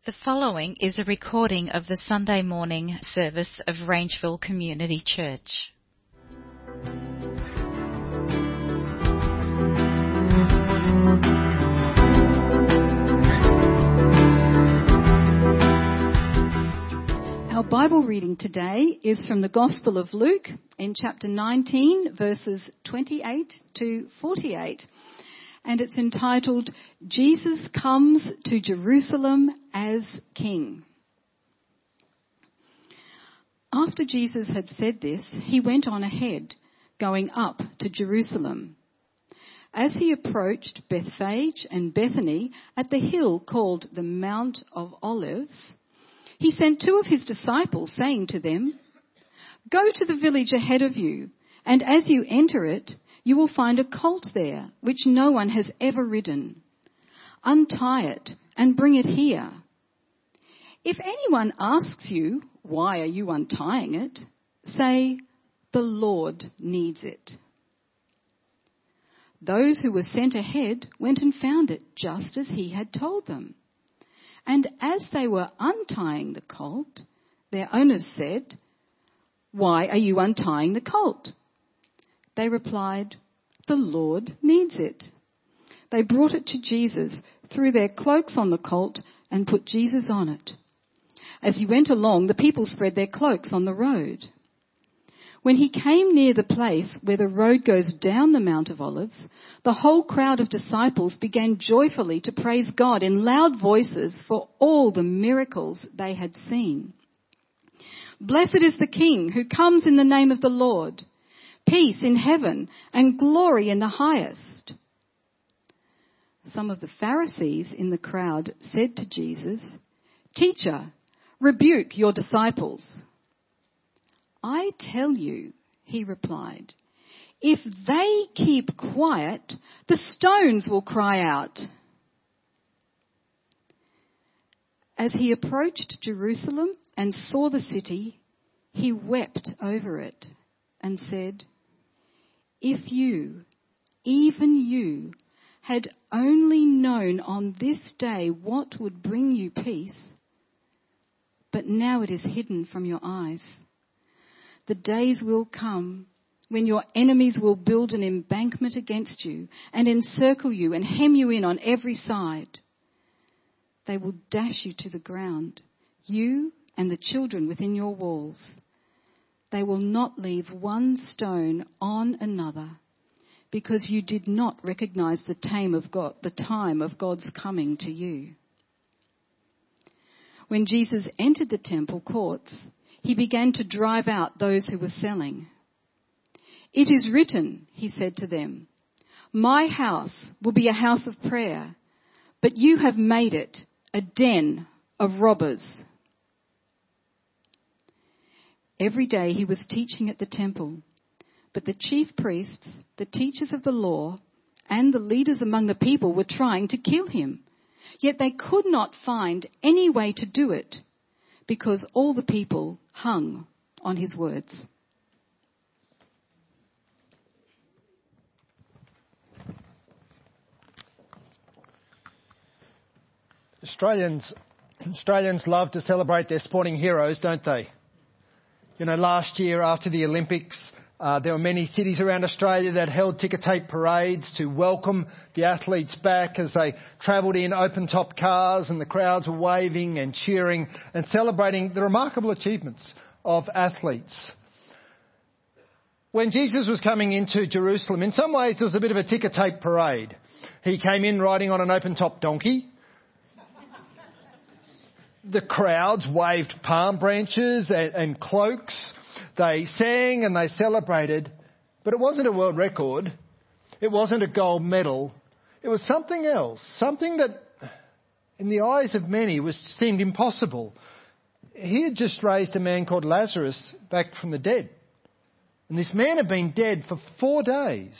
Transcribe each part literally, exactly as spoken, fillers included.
The following is a recording of the Sunday morning service of Rangeville Community Church. Our Bible reading today is from the Gospel of Luke in chapter nineteen, verses twenty-eight to forty-eight. And it's entitled, Jesus Comes to Jerusalem as King. After Jesus had said this, he went on ahead, going up to Jerusalem. As he approached Bethphage and Bethany at the hill called the Mount of Olives, he sent two of his disciples, saying to them, "Go to the village ahead of you, and as you enter it, you will find a colt there, which no one has ever ridden. Untie it and bring it here. If anyone asks you, 'Why are you untying it?' say, 'The Lord needs it.'" Those who were sent ahead went and found it just as he had told them. And as they were untying the colt, their owners said, "Why are you untying the colt?" They replied, "The Lord needs it." They brought it to Jesus, threw their cloaks on the colt, and put Jesus on it. As he went along, the people spread their cloaks on the road. When he came near the place where the road goes down the Mount of Olives, the whole crowd of disciples began joyfully to praise God in loud voices for all the miracles they had seen. "Blessed is the King who comes in the name of the Lord. Peace in heaven and glory in the highest." Some of the Pharisees in the crowd said to Jesus, "Teacher, rebuke your disciples." "I tell you," he replied, "if they keep quiet, the stones will cry out." As he approached Jerusalem and saw the city, he wept over it and said, "If you, even you, had only known on this day what would bring you peace, but now it is hidden from your eyes. The days will come when your enemies will build an embankment against you and encircle you and hem you in on every side. They will dash you to the ground, you and the children within your walls. They will not leave one stone on another, because you did not recognize the time of God, the time of God's coming to you." When Jesus entered the temple courts, he began to drive out those who were selling. "It is written," he said to them, "My house will be a house of prayer, but you have made it a den of robbers." Every day he was teaching at the temple, but the chief priests, the teachers of the law, and the leaders among the people were trying to kill him. Yet they could not find any way to do it, because all the people hung on his words. Australians, Australians love to celebrate their sporting heroes, don't they? You know, last year after the Olympics, uh, there were many cities around Australia that held ticker tape parades to welcome the athletes back as they travelled in open-top cars, and the crowds were waving and cheering and celebrating the remarkable achievements of athletes. When Jesus was coming into Jerusalem, in some ways there was a bit of a ticker tape parade. He came in riding on an open-top donkey. The crowds waved palm branches and, and cloaks. They sang and they celebrated. But it wasn't a world record. It wasn't a gold medal. It was something else. Something that, in the eyes of many, was seemed impossible. He had just raised a man called Lazarus back from the dead. And this man had been dead for four days.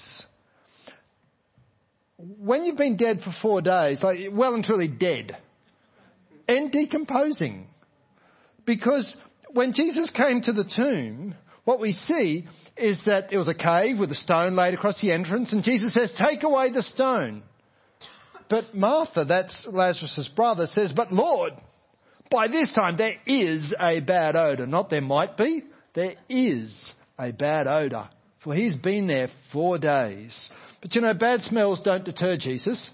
When you've been dead for four days, like well and truly dead, and decomposing. Because when Jesus came to the tomb, what we see is that there was a cave with a stone laid across the entrance, and Jesus says, "Take away the stone." But Martha, that's Lazarus' brother, says, "But Lord, By this time, there is a bad odour. Not there might be, there is a bad odour. For he's been there four days. But you know, bad smells don't deter Jesus.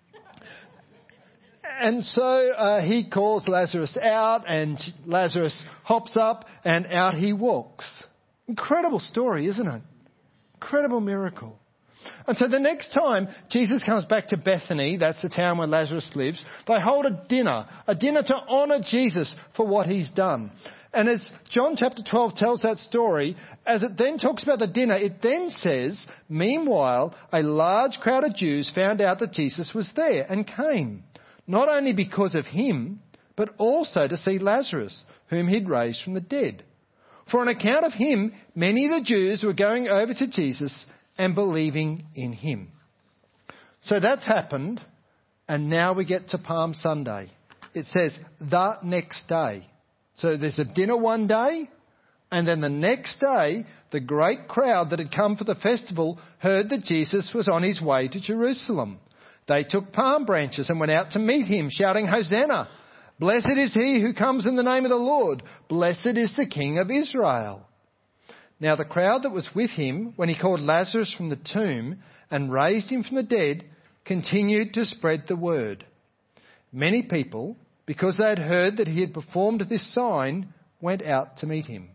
And so uh, he calls Lazarus out, and Lazarus hops up and out he walks. Incredible story, isn't it? Incredible miracle. And so the next time Jesus comes back to Bethany, that's the town where Lazarus lives, they hold a dinner, a dinner to honour Jesus for what he's done. And as John chapter twelve tells that story, as it then talks about the dinner, it then says, meanwhile, a large crowd of Jews found out that Jesus was there and came, not only because of him, but also to see Lazarus, whom he'd raised from the dead. For on account of him, many of the Jews were going over to Jesus and believing in him. So that's happened, and now we get to Palm Sunday. It says the next day. So there's a dinner one day, and then the next day, the great crowd that had come for the festival heard that Jesus was on his way to Jerusalem. They took palm branches and went out to meet him, shouting, Hosanna! Blessed is he who comes in the name of the Lord. Blessed is the King of Israel. Now the crowd that was with him, when he called Lazarus from the tomb and raised him from the dead, continued to spread the word. Many people, because they had heard that he had performed this sign, went out to meet him.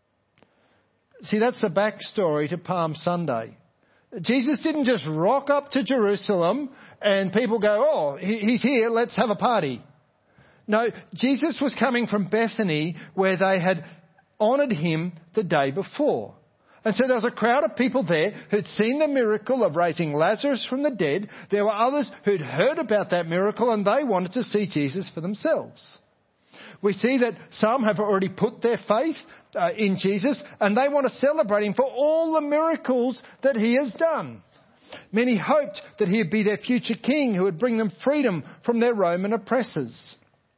See, that's the backstory to Palm Sunday. Jesus didn't just rock up to Jerusalem and people go, oh, he's here, let's have a party. No, Jesus was coming from Bethany where they had honoured him the day before. And so there was a crowd of people there who'd seen the miracle of raising Lazarus from the dead. There were others who'd heard about that miracle and they wanted to see Jesus for themselves. We see that some have already put their faith uh, in Jesus and they want to celebrate him for all the miracles that he has done. Many hoped that he would be their future king who would bring them freedom from their Roman oppressors.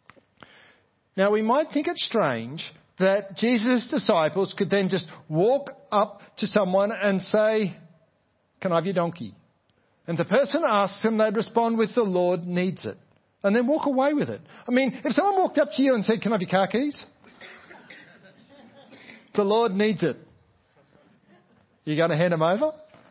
Now we might think it strange that Jesus' disciples could then just walk up to someone and say, can I have your donkey? And the person asks them, they'd respond with, the Lord needs it. And then walk away with it. I mean, if someone walked up to you and said, can I have your car keys? The Lord needs it. You going to hand them over?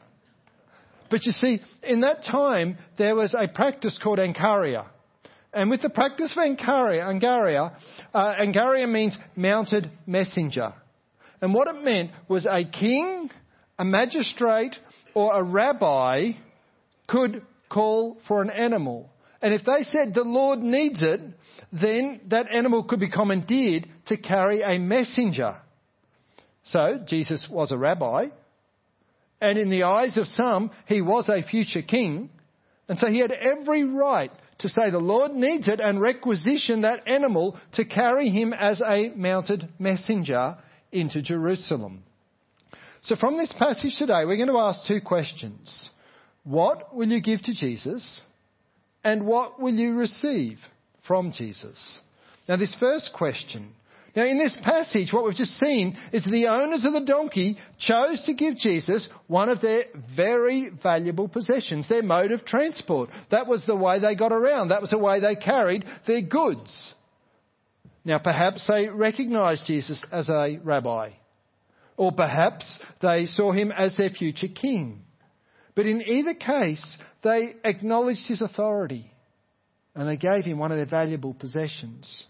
But you see, in that time, there was a practice called Angaria. And with the practice of Angaria, Angaria, uh, Angaria means mounted messenger. And what it meant was a king, a magistrate, or a rabbi could call for an animal. And if they said the Lord needs it, then that animal could be commandeered to carry a messenger. So Jesus was a rabbi. And in the eyes of some, he was a future king. And so he had every right to say the Lord needs it and requisition that animal to carry him as a mounted messenger into Jerusalem. So from this passage today, we're going to ask two questions. What will you give to Jesus? And what will you receive from Jesus? Now this first question. Now in this passage, what we've just seen is the owners of the donkey chose to give Jesus one of their very valuable possessions, their mode of transport. That was the way they got around. That was the way they carried their goods. Now perhaps they recognised Jesus as a rabbi. Or perhaps they saw him as their future king. But in either case, they acknowledged his authority and they gave him one of their valuable possessions.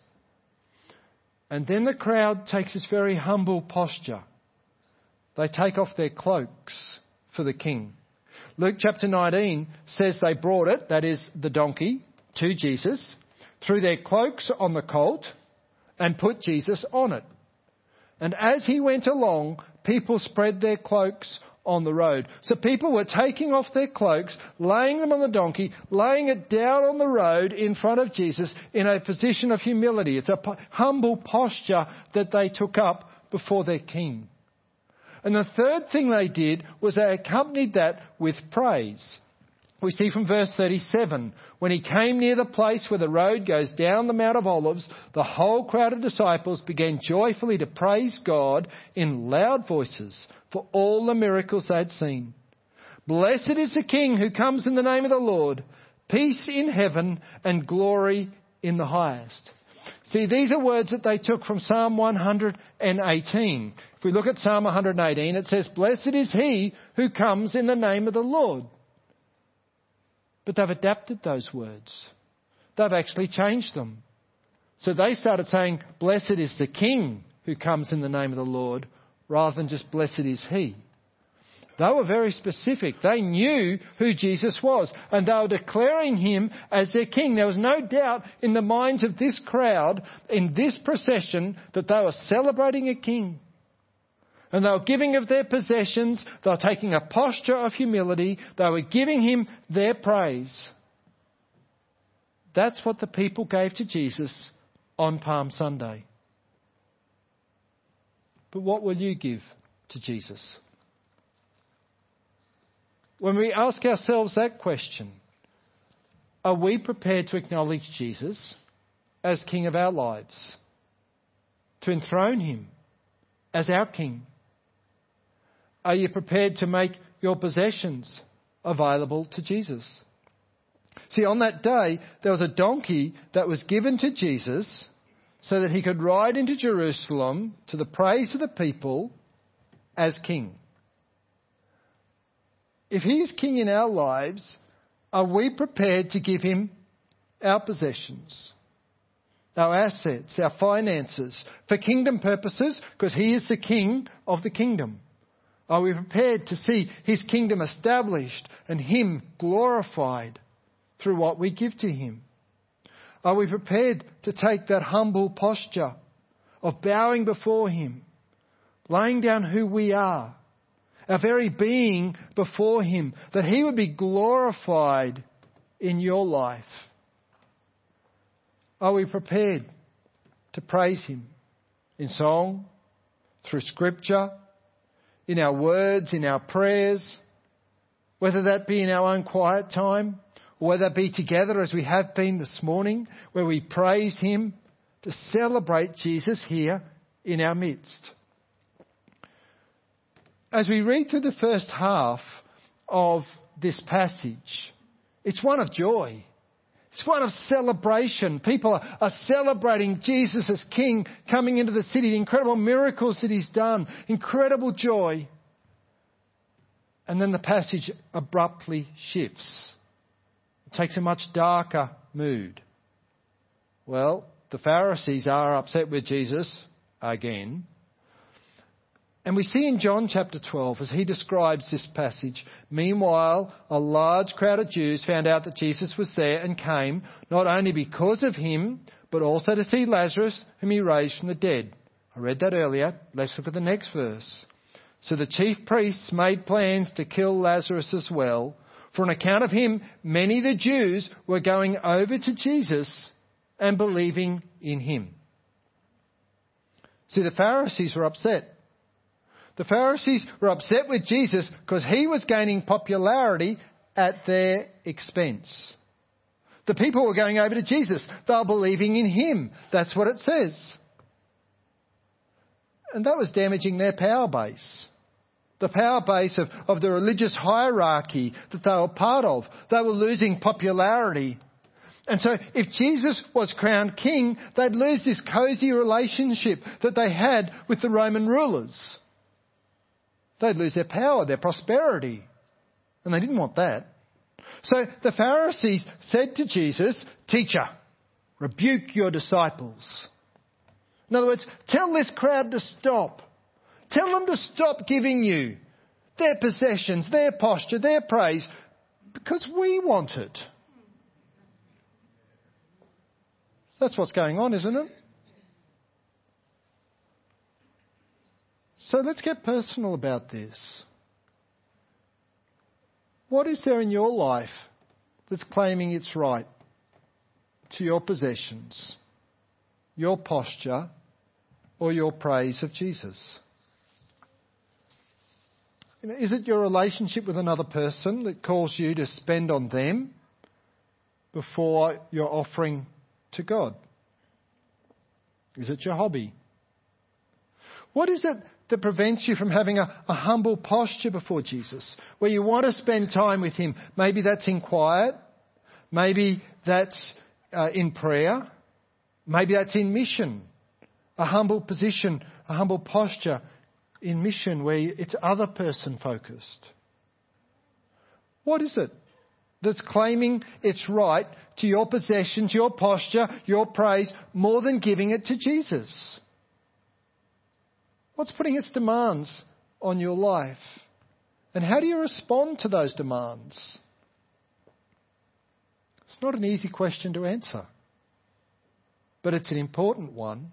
And then the crowd takes this very humble posture. They take off their cloaks for the king. Luke chapter nineteen says they brought it, that is the donkey, to Jesus, threw their cloaks on the colt and put Jesus on it. And as he went along, people spread their cloaks on the road. So people were taking off their cloaks, laying them on the donkey, laying it down on the road in front of Jesus in a position of humility. It's a po- humble posture that they took up before their king. And the third thing they did was they accompanied that with praise. We see from verse thirty-seven, when he came near the place where the road goes down the Mount of Olives, the whole crowd of disciples began joyfully to praise God in loud voices for all the miracles they had seen. Blessed is the King who comes in the name of the Lord. Peace in heaven and glory in the highest. See, these are words that they took from Psalm one hundred eighteen. If we look at Psalm one hundred eighteen, it says, "Blessed is he who comes in the name of the Lord." But they've adapted those words. They've actually changed them. So they started saying, "Blessed is the King who comes in the name of the Lord," rather than just "Blessed is he." They were very specific. They knew who Jesus was, and they were declaring him as their king. There was no doubt in the minds of this crowd, in this procession, that they were celebrating a king. And they were giving of their possessions. They were taking a posture of humility. They were giving him their praise. That's what the people gave to Jesus on Palm Sunday. But what will you give to Jesus? When we ask ourselves that question, are we prepared to acknowledge Jesus as King of our lives? To enthrone him as our King? Are you prepared to make your possessions available to Jesus? See, on that day, there was a donkey that was given to Jesus so that he could ride into Jerusalem to the praise of the people as King. If he is King in our lives, are we prepared to give him our possessions, our assets, our finances, for kingdom purposes, because he is the King of the kingdom? Are we prepared to see his kingdom established and him glorified through what we give to him? Are we prepared to take that humble posture of bowing before him, laying down who we are, our very being before him, that he would be glorified in your life? Are we prepared to praise him in song, through scripture, in our words, in our prayers, whether that be in our own quiet time, or whether that be together as we have been this morning, where we praise him, to celebrate Jesus here in our midst? As we read through the first half of this passage, it's one of joy. It's one of celebration. People are, are celebrating Jesus as King coming into the city, the incredible miracles that he's done, incredible joy. And then the passage abruptly shifts. It takes a much darker mood. Well, the Pharisees are upset with Jesus again. And we see in John chapter twelve, as he describes this passage, meanwhile, a large crowd of Jews found out that Jesus was there and came, not only because of him, but also to see Lazarus, whom he raised from the dead. I read that earlier. Let's look at the next verse. So the chief priests made plans to kill Lazarus as well. For on account of him, many of the Jews were going over to Jesus and believing in him. See, the Pharisees were upset. The Pharisees were upset with Jesus because he was gaining popularity at their expense. The people were going over to Jesus. They were believing in him. That's what it says. And that was damaging their power base. The power base of, of the religious hierarchy that they were part of. They were losing popularity. And so if Jesus was crowned king, they'd lose this cosy relationship that they had with the Roman rulers. They'd lose their power, their prosperity. And they didn't want that. So the Pharisees said to Jesus, "Teacher, rebuke your disciples." In other words, tell this crowd to stop. Tell them to stop giving you their possessions, their posture, their praise, because we want it. That's what's going on, isn't it? So let's get personal about this. What is there in your life that's claiming its right to your possessions, your posture, or your praise of Jesus? You know, is it your relationship with another person that calls you to spend on them before you're offering to God? Is it your hobby? What is it that prevents you from having a, a humble posture before Jesus, where you want to spend time with him? Maybe that's in quiet. Maybe that's uh, in prayer. Maybe that's in mission, a humble position, a humble posture in mission where it's other person focused. What is it that's claiming its right to your possessions, your posture, your praise, more than giving it to Jesus? What's putting its demands on your life? And how do you respond to those demands? It's not an easy question to answer, but it's an important one.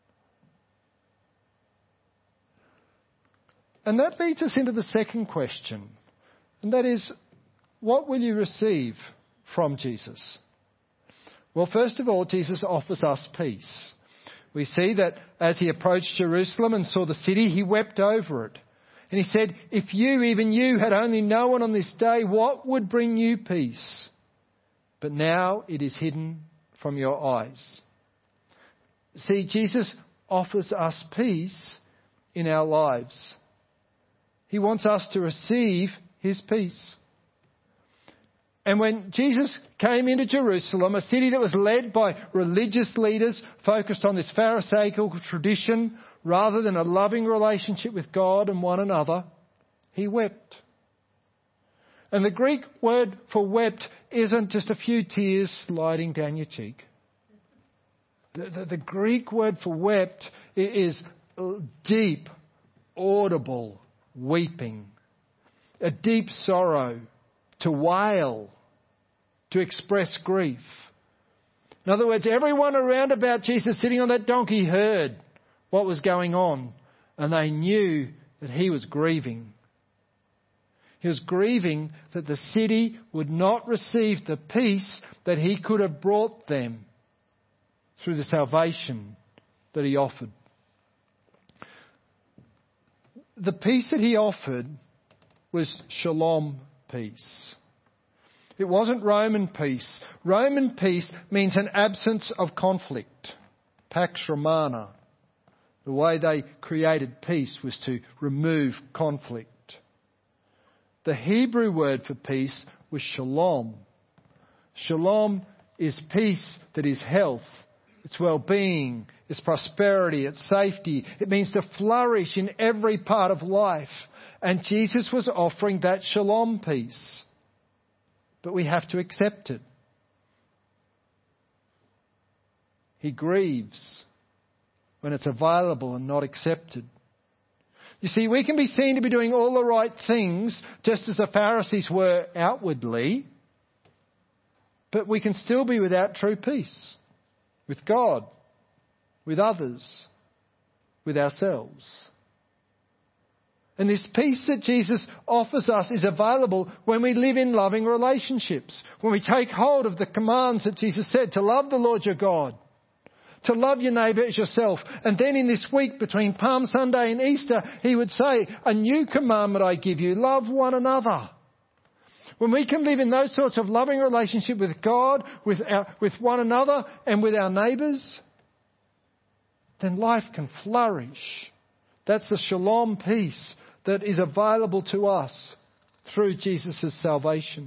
And that leads us into the second question, and that is, what will you receive from Jesus? Well, first of all, Jesus offers us peace. We see that as he approached Jerusalem and saw the city, he wept over it. And he said, if you, even you, had only known on this day what would bring you peace. But now it is hidden from your eyes. See, Jesus offers us peace in our lives. He wants us to receive his peace. And when Jesus came into Jerusalem, a city that was led by religious leaders focused on this Pharisaical tradition rather than a loving relationship with God and one another, he wept. And the Greek word for wept isn't just a few tears sliding down your cheek. The, the, the Greek word for wept is deep, audible weeping, a deep sorrow, to wail, to express grief. In other words, everyone around about Jesus sitting on that donkey heard what was going on, and they knew that he was grieving. He was grieving that the city would not receive the peace that he could have brought them through the salvation that he offered. The peace that he offered was shalom peace. It wasn't Roman peace. Roman peace means an absence of conflict. Pax Romana. The way they created peace was to remove conflict. The Hebrew word for peace was shalom. Shalom is peace that is health. It's well-being, it's prosperity, it's safety. It means to flourish in every part of life. And Jesus was offering that shalom peace. But we have to accept it. He grieves when it's available and not accepted. You see, we can be seen to be doing all the right things, just as the Pharisees were outwardly, but we can still be without true peace. With God, with others, with ourselves. And this peace that Jesus offers us is available when we live in loving relationships. When we take hold of the commands that Jesus said to love the Lord your God, to love your neighbour as yourself. And then in this week between Palm Sunday and Easter, he would say, a new commandment I give you, love one another. When we can live in those sorts of loving relationship with God, with our, with one another and with our neighbours, then life can flourish. That's the shalom peace that is available to us through Jesus' salvation.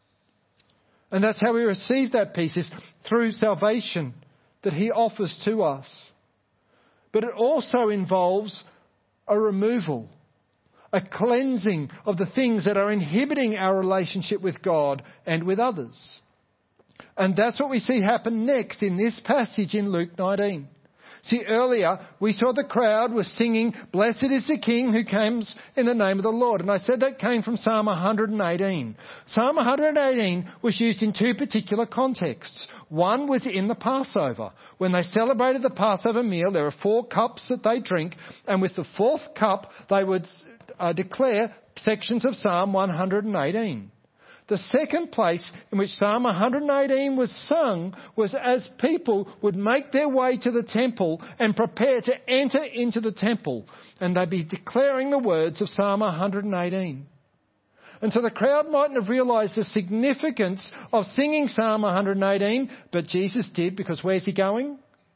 And that's how we receive that peace, is through salvation that he offers to us. But it also involves a removal, a cleansing of the things that are inhibiting our relationship with God and with others. And that's what we see happen next in this passage in Luke nineteen. See, earlier we saw the crowd was singing, "Blessed is the King who comes in the name of the Lord." And I said that came from Psalm one hundred eighteen. Psalm one hundred eighteen was used in two particular contexts. One was in the Passover. When they celebrated the Passover meal, there are four cups that they drink, and with the fourth cup they would uh, declare sections of Psalm one hundred eighteen. The second place in which Psalm one hundred eighteen was sung was as people would make their way to the temple and prepare to enter into the temple. And they'd be declaring the words of Psalm one hundred eighteen. And so the crowd mightn't have realised the significance of singing Psalm one hundred eighteen, but Jesus did, because where's he going?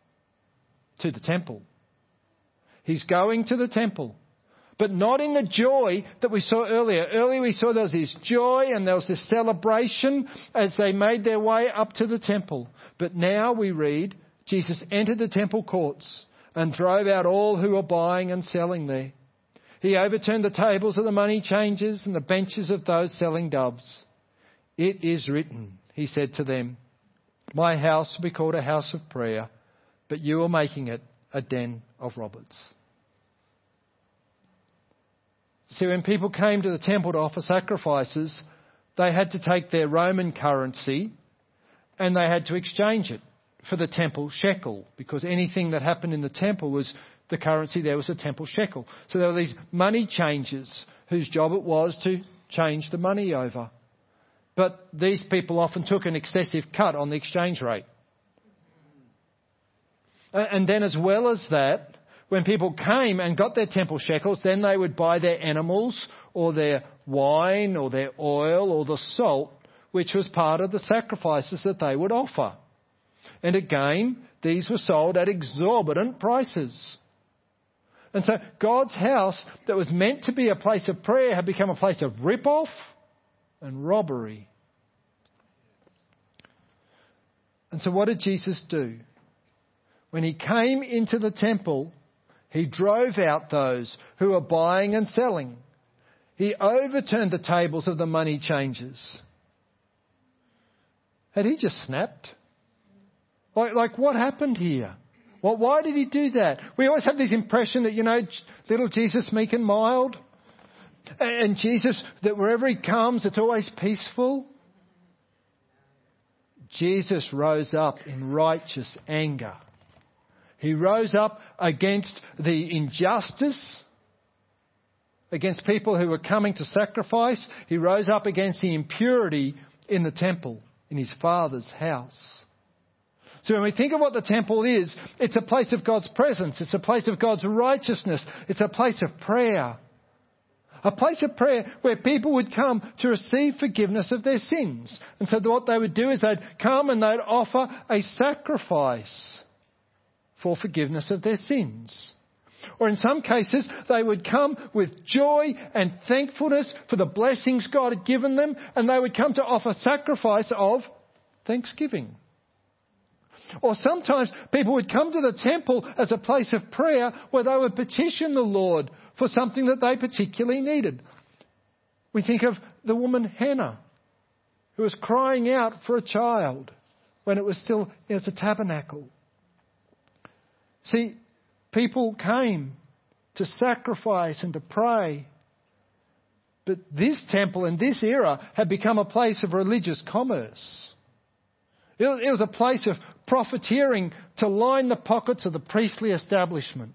To the temple. He's going to the temple. But not in the joy that we saw earlier. Earlier we saw there was this joy and there was this celebration as they made their way up to the temple. But now we read Jesus entered the temple courts and drove out all who were buying and selling there. He overturned the tables of the money changers and the benches of those selling doves. "It is written," he said to them, "My house will be called a house of prayer, but you are making it a den of robbers." See, when people came to the temple to offer sacrifices, they had to take their Roman currency and they had to exchange it for the temple shekel, because anything that happened in the temple was the currency there was a temple shekel. So there were these money changers whose job it was to change the money over. But these people often took an excessive cut on the exchange rate. And then as well as that, when people came and got their temple shekels, then they would buy their animals or their wine or their oil or the salt, which was part of the sacrifices that they would offer. And again, these were sold at exorbitant prices. And so God's house that was meant to be a place of prayer had become a place of rip-off and robbery. And so what did Jesus do? When he came into the temple, he drove out those who were buying and selling. He overturned the tables of the money changers. Had he just snapped? Like, like what happened here? Well, why did he do that? We always have this impression that, you know, little Jesus meek and mild. And Jesus, that wherever he comes, it's always peaceful. Jesus rose up in righteous anger. He rose up against the injustice, against people who were coming to sacrifice. He rose up against the impurity in the temple, in his Father's house. So when we think of what the temple is, it's a place of God's presence. It's a place of God's righteousness. It's a place of prayer. A place of prayer where people would come to receive forgiveness of their sins. And so what they would do is they'd come and they'd offer a sacrifice for forgiveness of their sins. Or in some cases, they would come with joy and thankfulness for the blessings God had given them, and they would come to offer sacrifice of thanksgiving. Or sometimes people would come to the temple as a place of prayer where they would petition the Lord for something that they particularly needed. We think of the woman Hannah, who was crying out for a child when it was still in its tabernacle. See, people came to sacrifice and to pray. But this temple in this era had become a place of religious commerce. It was a place of profiteering to line the pockets of the priestly establishment.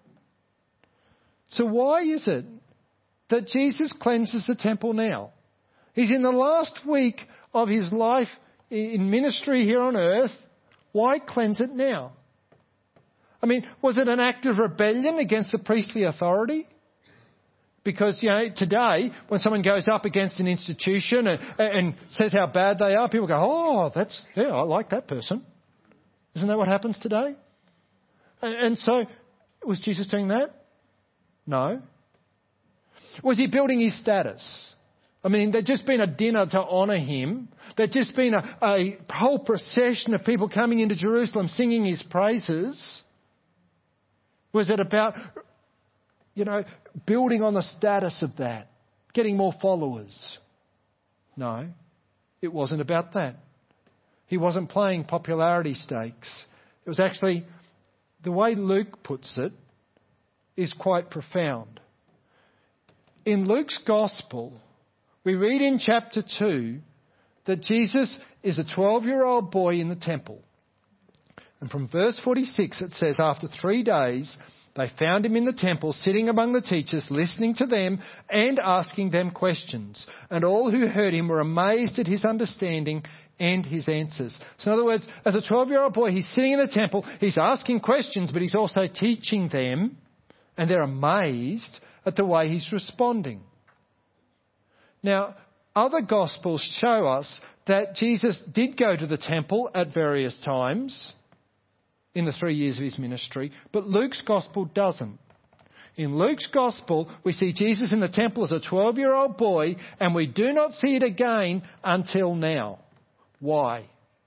So why is it that Jesus cleanses the temple now? He's in the last week of his life in ministry here on earth. Why cleanse it now? I mean, was it an act of rebellion against the priestly authority? Because, you know, today, when someone goes up against an institution and, and says how bad they are, people go, oh, that's, yeah, I like that person. Isn't that what happens today? And, and so, was Jesus doing that? No. Was he building his status? I mean, there'd just been a dinner to honour him. There'd just been a, a whole procession of people coming into Jerusalem singing his praises. Was it about, you know, building on the status of that, getting more followers? No, it wasn't about that. He wasn't playing popularity stakes. It was actually, the way Luke puts it, is quite profound. In Luke's Gospel, we read in chapter two that Jesus is a twelve-year-old boy in the temple. And from verse forty-six it says, after three days they found him in the temple, sitting among the teachers, listening to them and asking them questions. And all who heard him were amazed at his understanding and his answers. So in other words, as a twelve-year-old boy, he's sitting in the temple, he's asking questions, but he's also teaching them, and they're amazed at the way he's responding. Now, other Gospels show us that Jesus did go to the temple at various times in the three years of his ministry, but Luke's Gospel doesn't. In Luke's Gospel, we see Jesus in the temple as a twelve-year-old boy, and we do not see it again until now. Why?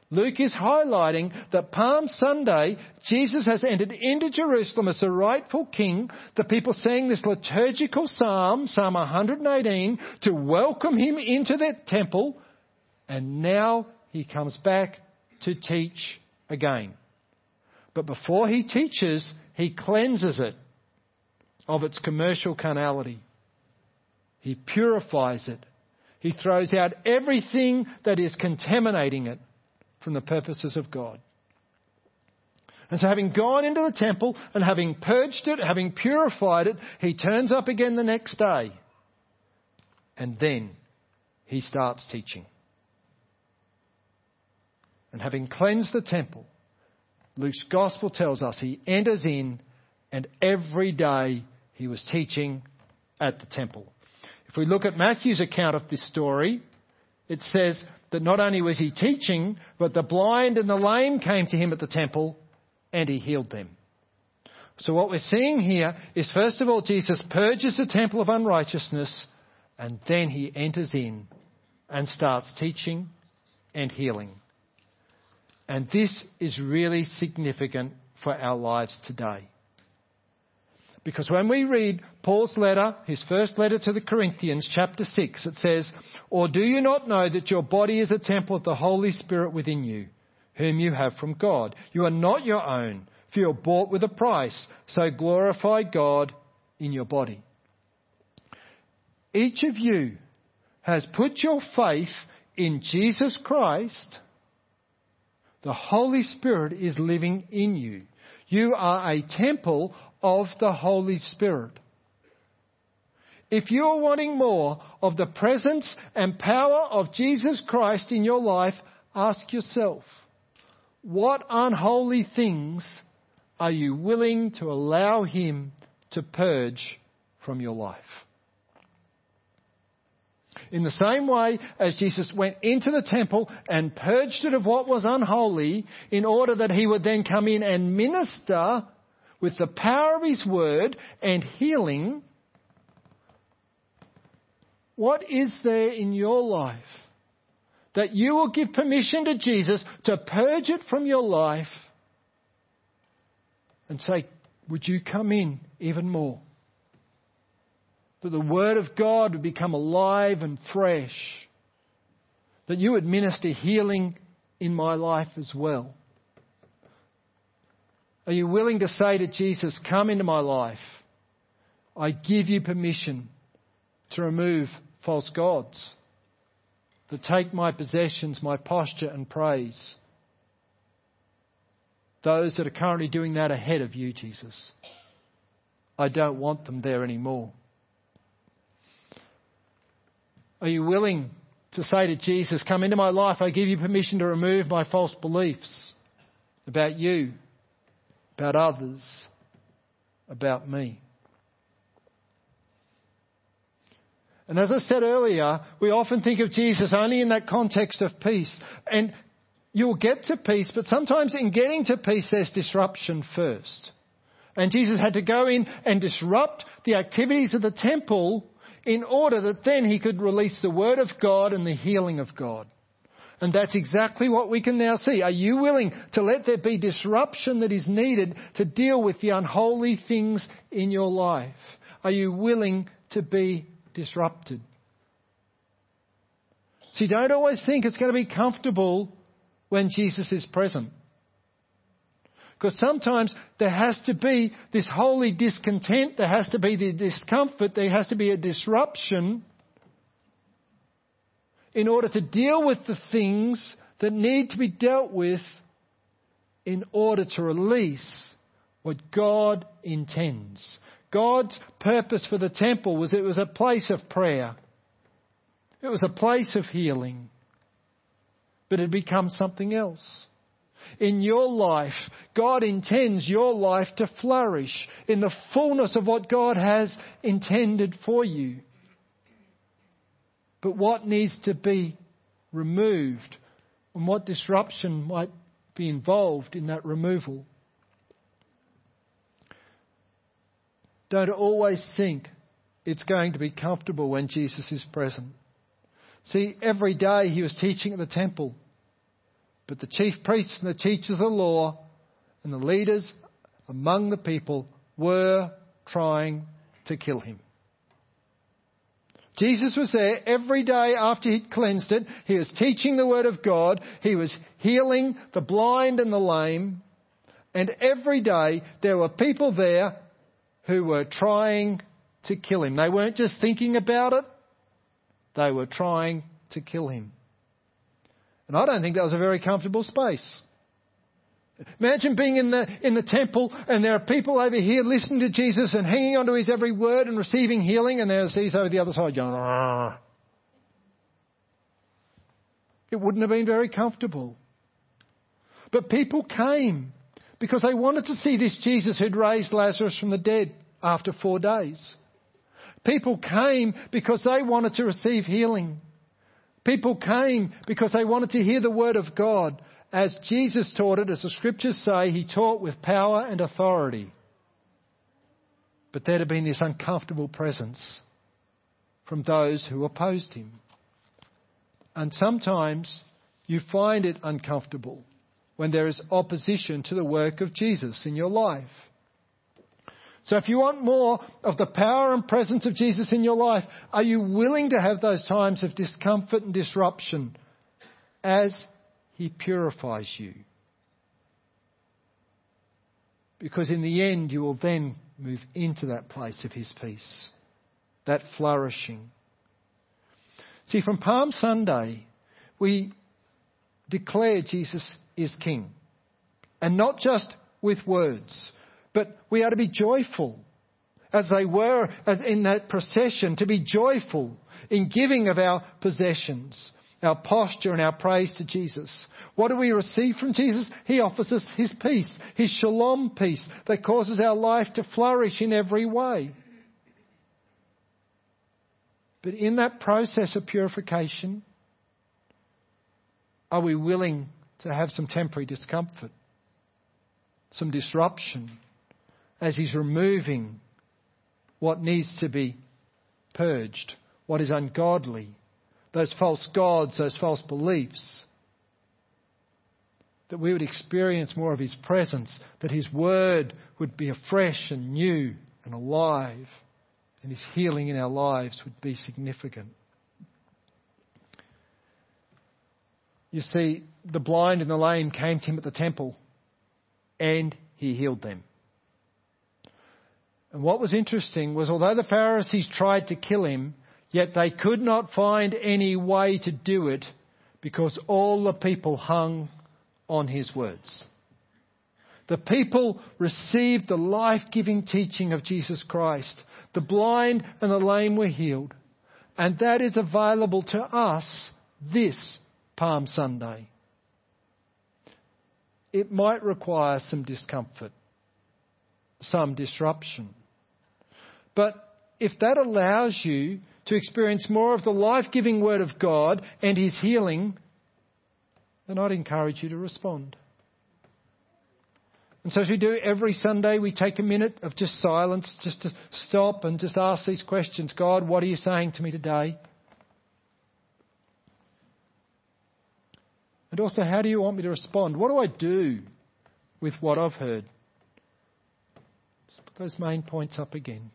Luke is highlighting that Palm Sunday, Jesus has entered into Jerusalem as the rightful king. The people sang this liturgical psalm, Psalm one eighteen, to welcome him into their temple. And now he comes back to teach again. But before he teaches, he cleanses it of its commercial carnality. He purifies it. He throws out everything that is contaminating it from the purposes of God. And so having gone into the temple and having purged it, having purified it, he turns up again the next day. And then he starts teaching. And having cleansed the temple, Luke's gospel tells us he enters in, and every day he was teaching at the temple. If we look at Matthew's account of this story, it says that not only was he teaching, but the blind and the lame came to him at the temple and he healed them. So what we're seeing here is, first of all, Jesus purges the temple of unrighteousness, and then he enters in and starts teaching and healing. And this is really significant for our lives today. Because when we read Paul's letter, his first letter to the Corinthians, chapter six, it says, "Or do you not know that your body is a temple of the Holy Spirit within you, whom you have from God? You are not your own, for you are bought with a price. So glorify God in your body." Each of you has put your faith in Jesus Christ. The Holy Spirit is living in you. You are a temple of the Holy Spirit. If you're wanting more of the presence and power of Jesus Christ in your life, ask yourself, what unholy things are you willing to allow him to purge from your life? In the same way as Jesus went into the temple and purged it of what was unholy, in order that he would then come in and minister with the power of his word and healing, what is there in your life that you will give permission to Jesus to purge it from your life and say, would you come in even more? That the word of God would become alive and fresh. That you would minister healing in my life as well. Are you willing to say to Jesus, come into my life. I give you permission to remove false gods. To take my possessions, my posture and praise. Those that are currently doing that ahead of you, Jesus. I don't want them there anymore. Are you willing to say to Jesus, come into my life, I give you permission to remove my false beliefs about you, about others, about me? And as I said earlier, we often think of Jesus only in that context of peace. And you'll get to peace, but sometimes in getting to peace there's disruption first. And Jesus had to go in and disrupt the activities of the temple in order that then he could release the word of God and the healing of God. And that's exactly what we can now see. Are you willing to let there be disruption that is needed to deal with the unholy things in your life? Are you willing to be disrupted? See, don't always think it's going to be comfortable when Jesus is present. Because sometimes there has to be this holy discontent, there has to be the discomfort, there has to be a disruption in order to deal with the things that need to be dealt with in order to release what God intends. God's purpose for the temple was it was a place of prayer. It was a place of healing. But it had become something else. In your life, God intends your life to flourish in the fullness of what God has intended for you. But what needs to be removed and what disruption might be involved in that removal? Don't always think it's going to be comfortable when Jesus is present. See, every day he was teaching at the temple. But the chief priests and the teachers of the law and the leaders among the people were trying to kill him. Jesus was there every day after he'd cleansed it. He was teaching the word of God. He was healing the blind and the lame. And every day there were people there who were trying to kill him. They weren't just thinking about it. They were trying to kill him. And I don't think that was a very comfortable space. Imagine being in the in the temple and there are people over here listening to Jesus and hanging onto his every word and receiving healing, and there's these over the other side going, "Argh." It wouldn't have been very comfortable. But people came because they wanted to see this Jesus who'd raised Lazarus from the dead after four days. People came because they wanted to receive healing. People came because they wanted to hear the word of God. As Jesus taught it, as the scriptures say, he taught with power and authority. But there'd have been this uncomfortable presence from those who opposed him. And sometimes you find it uncomfortable when there is opposition to the work of Jesus in your life. So if you want more of the power and presence of Jesus in your life, are you willing to have those times of discomfort and disruption as he purifies you? Because in the end, you will then move into that place of his peace, that flourishing. See, from Palm Sunday, we declare Jesus is King. And not just with words, but we are to be joyful, as they were in that procession, to be joyful in giving of our possessions, our posture and our praise to Jesus. What do we receive from Jesus? He offers us his peace, his shalom peace that causes our life to flourish in every way. But in that process of purification, are we willing to have some temporary discomfort, some disruption, as he's removing what needs to be purged, what is ungodly, those false gods, those false beliefs, that we would experience more of his presence, that his word would be afresh and new and alive, and his healing in our lives would be significant. You see, the blind and the lame came to him at the temple, and he healed them. And what was interesting was, although the Pharisees tried to kill him, yet they could not find any way to do it because all the people hung on his words. The people received the life-giving teaching of Jesus Christ. The blind and the lame were healed. And that is available to us this Palm Sunday. It might require some discomfort, some disruption. But if that allows you to experience more of the life-giving word of God and his healing, then I'd encourage you to respond. And so as we do every Sunday, we take a minute of just silence, just to stop and just ask these questions. God, what are you saying to me today? And also, how do you want me to respond? What do I do with what I've heard? Just put those main points up again.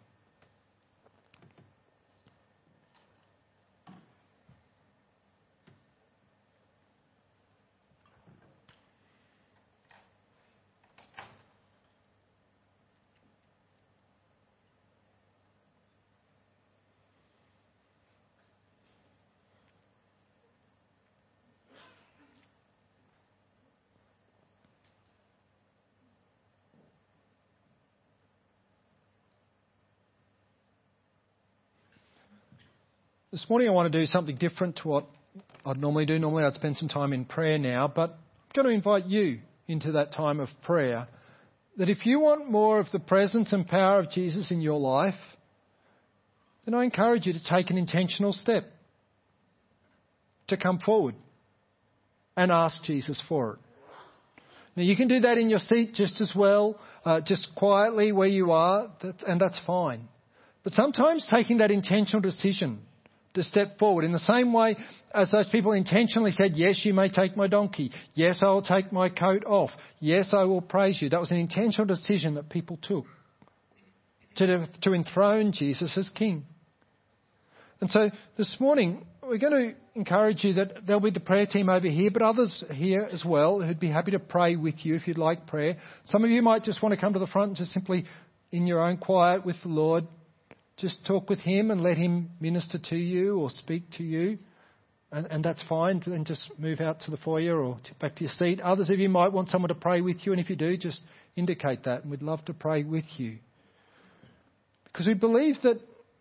This morning I want to do something different to what I'd normally do. Normally I'd spend some time in prayer now, but I'm going to invite you into that time of prayer. That if you want more of the presence and power of Jesus in your life, then I encourage you to take an intentional step to come forward and ask Jesus for it. Now you can do that in your seat just as well, uh, just quietly where you are, that, and that's fine. But sometimes taking that intentional decision to step forward. In the same way as those people intentionally said, yes, you may take my donkey. Yes, I will take my coat off. Yes, I will praise you. That was an intentional decision that people took to, to enthrone Jesus as King. And so this morning, we're going to encourage you that there'll be the prayer team over here, but others here as well who'd be happy to pray with you if you'd like prayer. Some of you might just want to come to the front and just simply, in your own quiet with the Lord, just talk with him and let him minister to you or speak to you. And, and that's fine. Then just move out to the foyer or to, back to your seat. Others of you might want someone to pray with you. And if you do, just indicate that. And we'd love to pray with you. Because we believe that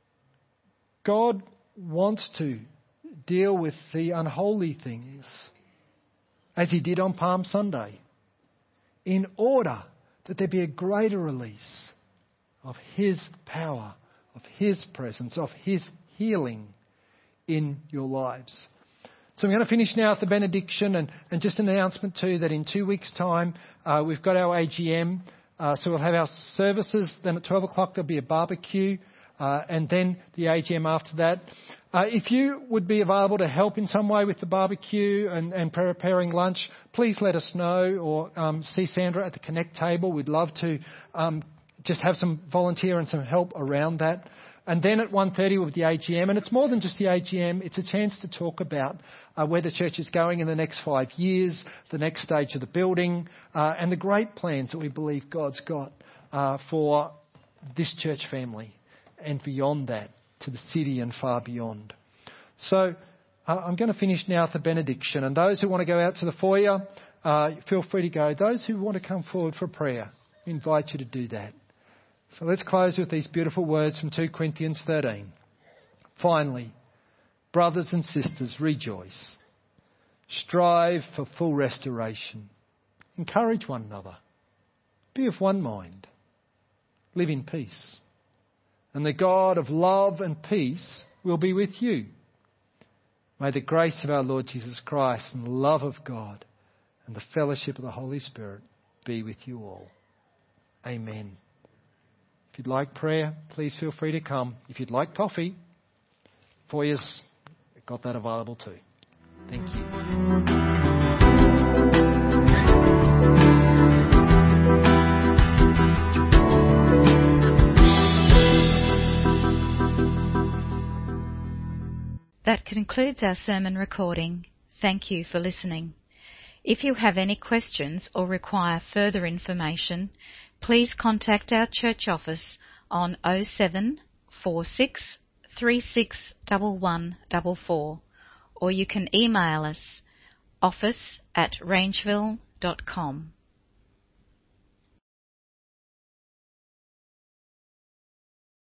God wants to deal with the unholy things as he did on Palm Sunday, in order that there be a greater release of his power, of his presence, of his healing in your lives. So I'm going to finish now with the benediction and, and just an announcement too that in two weeks' time uh, we've got our A G M. Uh, so we'll have our services. Then at twelve o'clock there'll be a barbecue uh, and then the A G M after that. Uh, if you would be available to help in some way with the barbecue and, and preparing lunch, please let us know or um, see Sandra at the Connect table. We'd love to um, just have some volunteer and some help around that. And then at one thirty with the A G M, and it's more than just the A G M, it's a chance to talk about uh, where the church is going in the next five years, the next stage of the building, uh, and the great plans that we believe God's got uh, for this church family and beyond that, to the city and far beyond. So uh, I'm going to finish now with the benediction. And those who want to go out to the foyer, uh, feel free to go. Those who want to come forward for prayer, we invite you to do that. So let's close with these beautiful words from two Corinthians thirteen. Finally, brothers and sisters, rejoice. Strive for full restoration. Encourage one another. Be of one mind. Live in peace. And the God of love and peace will be with you. May the grace of our Lord Jesus Christ and the love of God and the fellowship of the Holy Spirit be with you all. Amen. If you'd like prayer, please feel free to come. If you'd like coffee, foyer's got that available too. Thank you. That concludes our sermon recording. Thank you for listening. If you have any questions or require further information, please contact our church office on oh seven four six three six one one four four, or you can email us office at rangeville dot com.